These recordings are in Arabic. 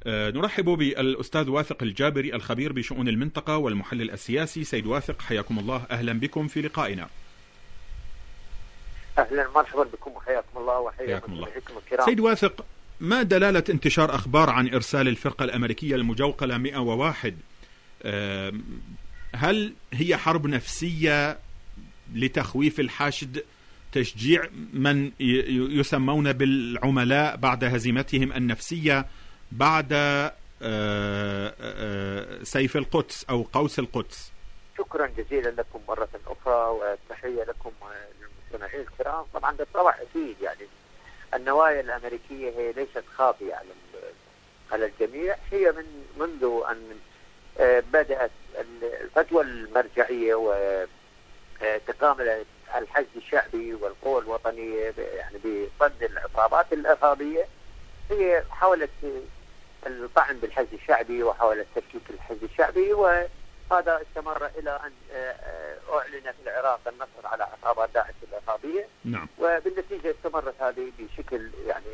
نرحب بالأستاذ واثق الجابري الخبير بشؤون المنطقة والمحلل السياسي. سيد واثق، حياكم الله، أهلا بكم في لقائنا. أهلا مرحبا بكم وحياكم الله وحياكم الله. الكرام. سيد واثق، ما دلالة انتشار أخبار عن إرسال الفرقة الأمريكية المجوقلة 101؟ هل هي حرب نفسية لتخويف الحشد، تشجيع من يسمون بالعملاء بعد هزيمتهم النفسية بعد سيف القدس أو قوس القدس؟ شكرا جزيلا لكم مرة أخرى وتحية لكم المستمعين الكرام. طبعا بالطبع أكيد يعني النوايا الأمريكية هي ليست خافية على الجميع. هي منذ أن بدأت الفتوى المرجعية وتكامل الحشد الشعبي والقوى الوطنية يعني بصد العصابات الإرهابية، هي حاولت الطعن بالحشد الشعبي وحاولت تفكيك الحشد الشعبي، وهذا استمر إلى أن أعلن في العراق النصر على عصابات داعش الإرهابية. نعم. وبالنتيجة استمرت هذه بشكل يعني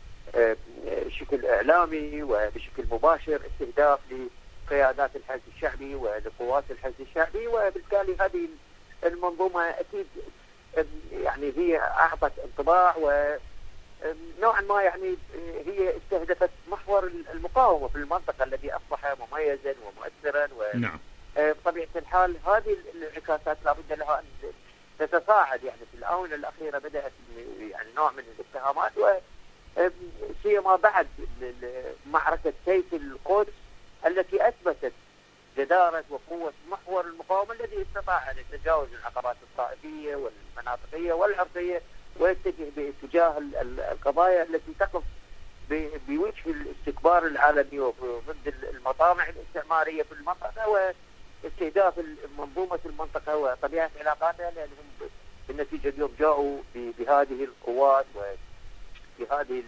شكل إعلامي وبشكل مباشر استهداف لقيادات الحشد الشعبي ولقوات الحشد الشعبي، وبالتالي هذه المنظومة أكيد يعني هي أعطت انطباع ونوعا ما يعني هي استهدفت محور المقاومة في المنطقة الذي أصبح مميزا ومؤثرا. نعم. بطبيعة الحال هذه الانعكاسات لابد لها أن تتصاعد. يعني في الآونة الأخيرة بدأت يعني نوع من الاتهامات، وسيما بعد معركة سيف القدس التي أثبتت جدارة وقوة محور المقاومة الذي استطاع أن يتجاوز العقبات الطائفية والمناطقية والعرقية ويتجه باتجاه القضايا التي تقف بوجه الاستكبار العالمي وضد المطامع الاستعمارية في المنطقة واستهداف منظومة المنطقة وطبيعة علاقاتها، لأنهم بالنتيجة اليوم جاءوا بهذه القوات وبهذه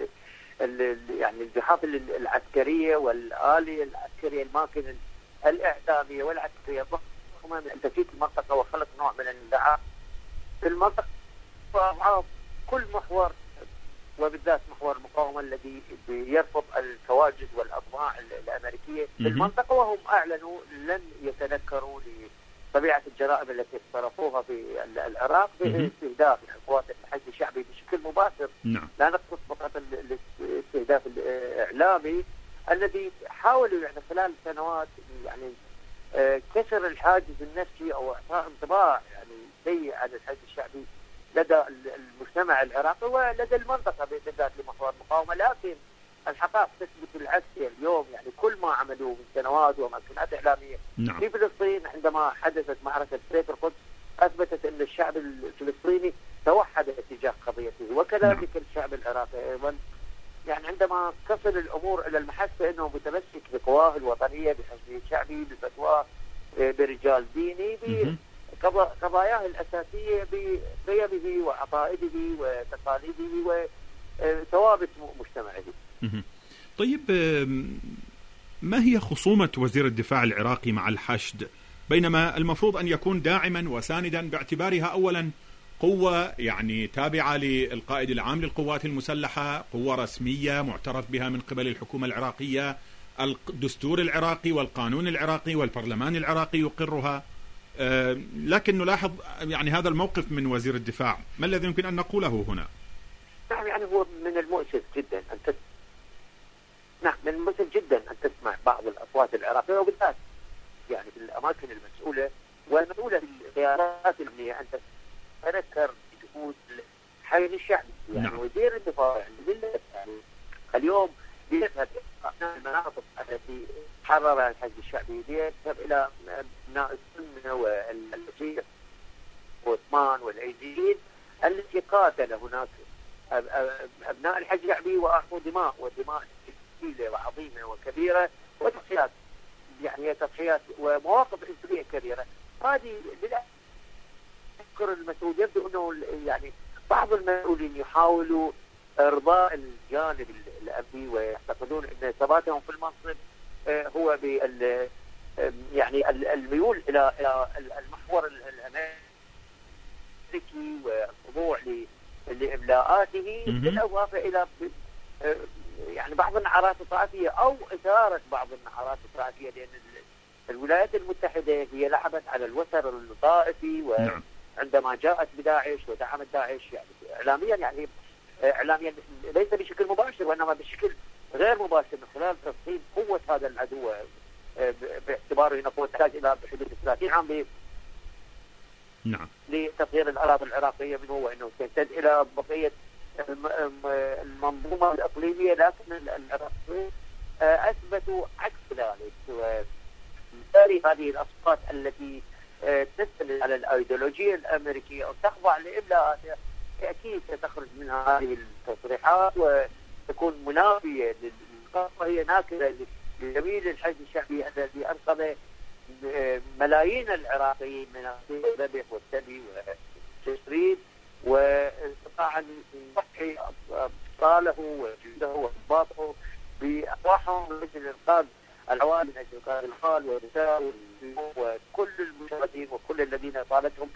يعني الجحافل العسكرية والآلية العسكرية الماكنة الإعلامية والعسكرية ضخمة من تفكيك المنطقة وخلق نوع من النزاعات في المنطقة وأضعاف كل محور، وبالذات محور المقاومة الذي يرفض التواجد والأطماع الأمريكية في المنطقة، وهم أعلنوا لن يتنكروا لطبيعة الجرائم التي اقترفوها في العراق باستهداف قوات الحشد الشعبي بشكل مباشر. نعم. لا نقصد فقط الاستهداف الإعلامي الذي حاولوا يعني خلال سنوات يعني كسر الحاجز النفسي أو إعطاء انطباع يعني سيء عن الحشد الشعبي لدى المجتمع العراقي ولدى المنطقة بالذات لمحور المقاومة. لكن الحقائق تثبت العكس اليوم. يعني كل ما عملوه من سنوات ومكنات إعلامية نعم. في فلسطين عندما حدثت معركة سيف القدس أثبتت أن الشعب الفلسطيني توحد اتجاه قضيته، وكذلك نعم. الشعب العراقي أيضا. يعني عندما تصل الأمور إلى المحك فإنه متمسك بقواه الوطنية بحشده الشعبي بفتواه برجال ديني بقضاياه الأساسية بقيمه وعقائده وتقاليده وثوابت مجتمعه. طيب، ما هي خصومة وزير الدفاع العراقي مع الحشد بينما المفروض أن يكون داعما وساندا باعتبارها أولا قوة يعني تابعة للقائد العام للقوات المسلحة، قوة رسمية معترف بها من قبل الحكومة العراقية، الدستور العراقي والقانون العراقي والبرلمان العراقي يقرها، لكن نلاحظ يعني هذا الموقف من وزير الدفاع. ما الذي يمكن أن نقوله هنا؟ نعم، يعني هو من المؤسف جدا من المؤسف جدا أن تسمع بعض الأصوات العراقية وبالذات يعني في الأماكن المسؤولة والمسؤولة بالقيادات الأمنية أن تذكر جهود الحشد الشعبي. يعني نعم. وزير الدفاع يعني اليوم يذهب إلى المناطق التي حررها الحشد الشعبي، يذهب إلى أبناء السنة والشيعة وعثمان والأيزيديين التي قاتل هناك أبناء الحشد الشعبي وأعطوا دماء ودماء كثيرة وعظيمة وكبيرة وتضحيات يعني تضحيات ومواقف إنسانية كبيرة. هذه المسؤول يبدو أنه يعني بعض المسؤولين يحاولوا إرضاء الجانب الأمني ويعتقدون أن ثباتهم في المنصب هو يعني الميول إلى المحور الأمريكي والخضوع لإملاءاته بالإضافة إلى يعني يعني بعض النعرات الطائفيه او اثاره بعض النعرات الطائفيه، لان الولايات المتحده هي لعبت على الوتر الطائفي، وعندما جاءت بداعش ودعمت داعش يعني اعلاميا، يعني اعلاميا ليس بشكل مباشر وانما بشكل غير مباشر من خلال تفصيل قوه هذا العدو، باعتباره انه تحتاج الى بحدود 30 عام لتطهير الاراضي العراقيه منه، وانه تمتد الى بقيه المنظومه الاقليميه، لكن العراقيين اثبتوا عكس ذلك. وبالتالي هذه الاصوات التي تستند على الايديولوجيه الامريكيه او تخضع لابلاءاتها اكيد ستخرج منها هذه التصريحات وتكون منافيه للقضاء، وهي ناكره لجميل الحشد الشعبي الذي انقذ ملايين العراقيين من الذبح والسبي والتشريد، واستطاع ان يضحي ابطاله وجنده وضباطه بارواحهم من اجل انقاذ العوائل، من اجل انقاذ الاطفال والنساء وكل المشاهدين وكل الذين طالتهم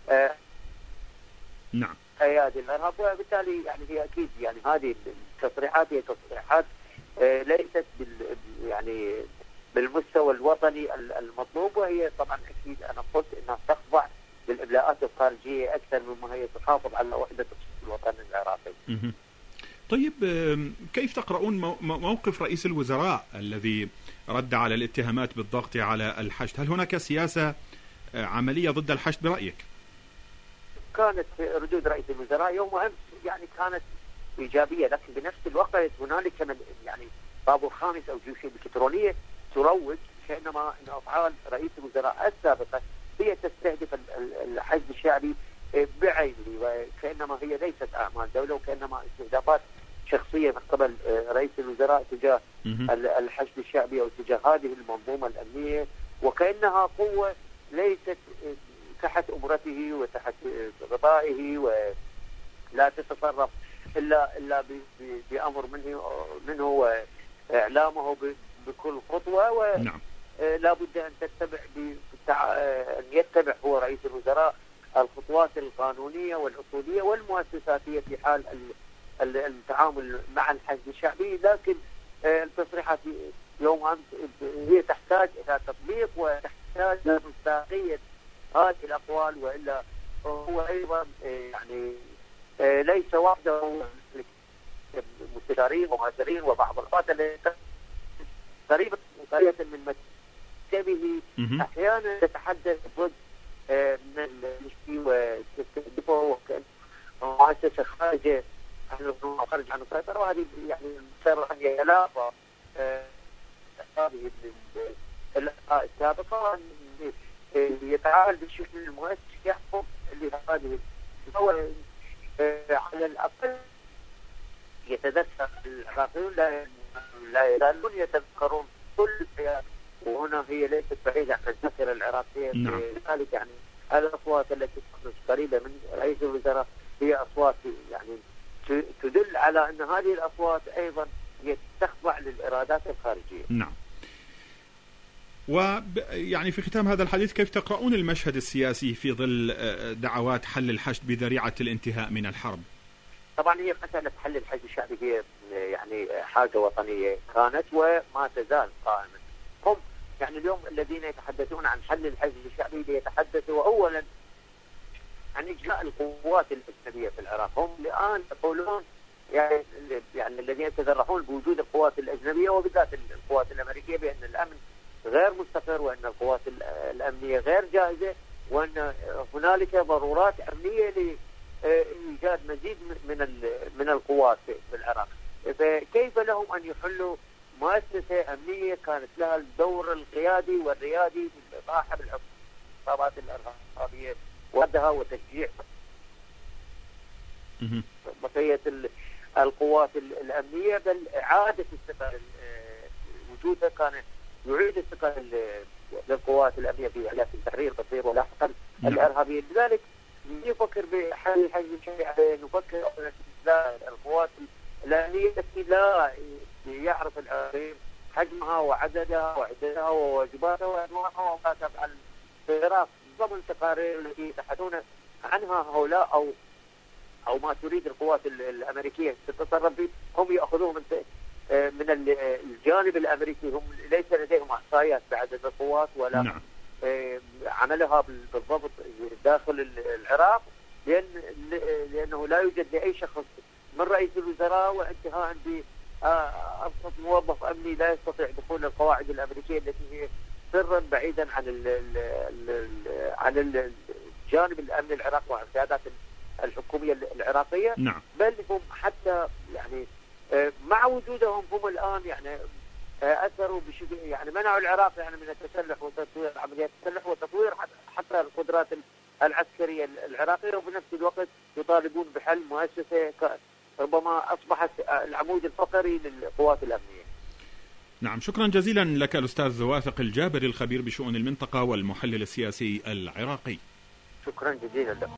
ايادي الارهاب. وبالتالي يعني هي اكيد يعني هذه التصريحات هي تصريحات ليست يعني بالمستوى الوطني المطلوب، وهي طبعا اكيد انا قلت انها تخضع للابلاءات الخارجيه اكثر مما هي تحافظ على وحده الوطن العراقي. طيب كيف تقرؤون موقف رئيس الوزراء الذي رد على الاتهامات بالضغط على الحشد؟ هل هناك سياسه عمليه ضد الحشد برايك؟ كانت ردود رئيس الوزراء يوم امس يعني كانت ايجابيه، لكن بنفس الوقت هنالك من يعني طابور خامس او جيوش الكترونيه تروج كانما ان افعال رئيس الوزراء السابقه هي تستهدف الحشد الشعبي بعينه، وكانما هي ليست اعمال دوله، وكانما استهدافات شخصيه من قبل رئيس الوزراء تجاه الحشد الشعبي او تجاه هذه المنظومه الامنيه، وكانها قوه ليست تحت امرته وتحت غطائه ولا تتصرف الا بامر منه واعلامه بكل خطوه، ولا بد ان ان يتبع هو رئيس الوزراء الخطوات القانونيه والاصوليه والمؤسساتيه في حال التعامل مع الحشد الشعبي. لكن التصريحات يوم امس هي تحتاج الى تطبيق وتحتاج الى مصداقيه هذه الاقوال، والا هو ايضا يعني ليس وحده، مستشارين ومؤثرين وبعض القاده قريبه من مكتبه احيانا تتحدث ضد من المشكي وتستهدفه مؤسسه خارج عن السيطره، وهذه يعني صار ان يتلاقى هذه الآراء السابقه يتعامل بالشكل المؤسس يحفظ لهذه الدول على الاقل يتذكر العراقيون لا يزالون يتذكرون كل الحياه، وهنا هي ليست بعيده عن الذاكره العراقيه. لذلك يعني الاصوات التي تخرج قريبه من رئيس الوزراء هي اصوات يعني تدل على ان هذه الاصوات ايضا هي تخضع للارادات الخارجيه. نعم. ويعني في ختام هذا الحديث كيف تقرؤون المشهد السياسي في ظل دعوات حل الحشد بذريعه الانتهاء من الحرب؟ طبعا هي مساله حل الحشد الشعبي هي يعني حاجه وطنيه كانت وما تزال قائمه. هم يعني اليوم الذين يتحدثون عن حل الحشد الشعبي ليتحدثوا اولا عن اجلاء القوات الاجنبيه في العراق. هم الان يقولون يعني الذين يتذرحون بوجود القوات الاجنبيه وبالذات القوات الامريكيه بان الامن غير مستقر، وان القوات الامنيه غير جاهزه، وان هنالك ضرورات امنيه لايجاد مزيد من القوات في العراق. فكيف لهم ان يحلوا مؤسسه امنيه كانت لها الدور القيادي والريادي في صاحب العصابات الارهابيه وردها وتشجيع بقيه القوات الامنيه، بل اعاده الثقه وجودها كان يعيد الثقه للقوات الامنيه في اعلاف التحرير بصير ولاحقا الارهابيه. لذلك يفكر بحل الحشد الشعبي، نفكر القوات الامنيه التي لا يعرف العراقيين حجمها وعددها وعدتها وواجباتها وانواعها وما تفعل في العراق ضمن التقارير التي يتحدثون عنها هؤلاء او ما تريد القوات الامريكيه تتصرف به. هم ياخذوه من الجانب الامريكي هم ليس لديهم احصائيات بعدد القوات ولا نعم. عملها بالضبط داخل العراق، لانه لا يوجد لاي شخص من رئيس الوزراء وانتهاء بأبسط موظف امني لا يستطيع دخول القواعد الامريكيه التي هي سرا بعيدا عن الجانب الامني العراقي وعن القيادات الحكوميه العراقيه. نعم. بل هم حتى يعني مع وجودهم هم الان يعني اثروا يعني منعوا العراق يعني من التسلح وتطوير عمليات التسلح وتطوير حتى القدرات العسكريه العراقيه، وبنفس الوقت يطالبون بحل مؤسسه ربما اصبحت العمود الفقري للقوات الامنيه. نعم، شكرا جزيلا لك الأستاذ واثق الجابري الخبير بشؤون المنطقة والمحلل السياسي العراقي. شكرا جزيلا لك.